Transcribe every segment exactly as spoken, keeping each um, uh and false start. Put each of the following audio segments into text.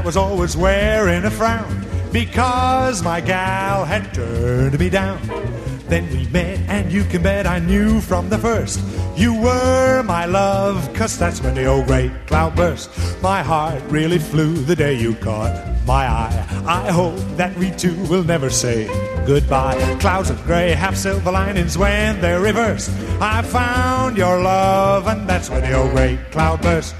was always wearing a frown, because my gal had turned me down. Then we met, and you can bet I knew from the first you were my love, 'cause that's when the old great cloud burst. My heart really flew the day you caught my eye. I hope that we two will never say goodbye. Clouds of gray have silver linings when they're reversed. I found your love, and that's when the old great cloud burst.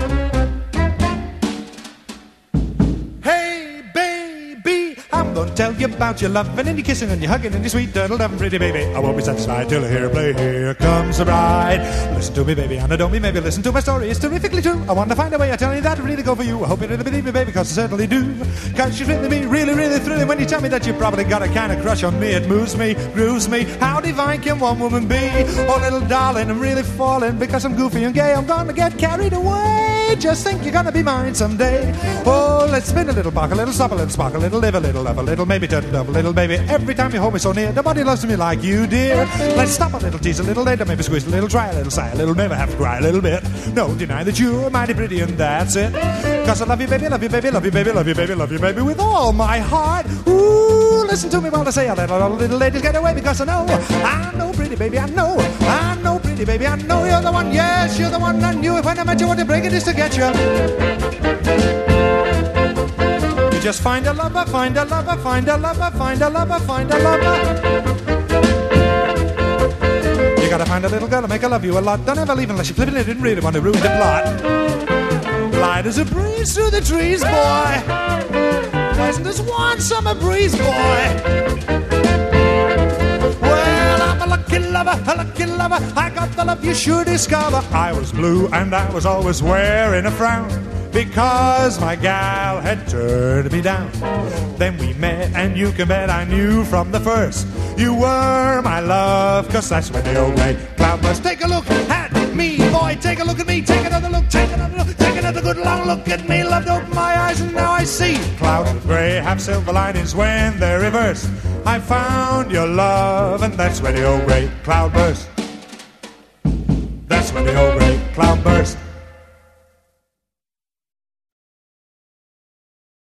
I'm gonna tell you about your loving and your kissing and your hugging and your sweet turtle loving, pretty baby. I won't be satisfied till I hear her play Here Comes the Bride. Listen to me, baby, and don't be maybe listen to my story. It's terrifically true. I want to find a way of telling you that I really go for you. I hope you really believe me, baby, 'cause I certainly do. 'Cause you really me, really, really thrilling when you tell me that you probably got a kind of crush on me. It moves me, grooves me. How divine can one woman be? Oh, little darling, I'm really falling because I'm goofy and gay. I'm gonna get carried away. Just think you're gonna be mine someday. Oh, let's spin a little, bark a little, stop a little, spark a little, live a little, love a little, maybe turn up a little, baby. Every time you hold me so near, nobody loves me like you, dear. Let's stop a little, tease a little later, maybe squeeze a little, try a little, sigh a little, never have to cry a little bit. No, deny that you're mighty pretty and that's it. 'Cause I love you, baby, love you, baby, love you, baby, love you, baby, love you, baby, with all my heart. Ooh, listen to me while I say I let all the little ladies get away, because I know, I know, pretty baby, I know, I know, pretty baby, I know you're the one, yes, you're the one. I knew it when I met you, what to break it is to get you. Just find a lover, find a lover, find a lover, find a lover, find a lover. You gotta find a little girl to make her love you a lot. Don't ever leave unless you're flipping it and really want to ruin the plot. Light as a breeze through the trees, boy. Pleasant as one summer breeze, boy. Well, I'm a lucky lover, a lucky lover. I got the love you should discover. I was blue and I was always wearing a frown, because my gal had turned me down. Then we met, and you can bet I knew from the first you were my love, 'cause that's when the old great cloud burst. Take a look at me, boy, take a look at me. Take another look, take another look, take another good long look at me. Loved open my eyes, and now I see clouds of gray have silver linings when they're reversed. I found your love, and that's when the old great cloud burst. That's when the old great cloud burst.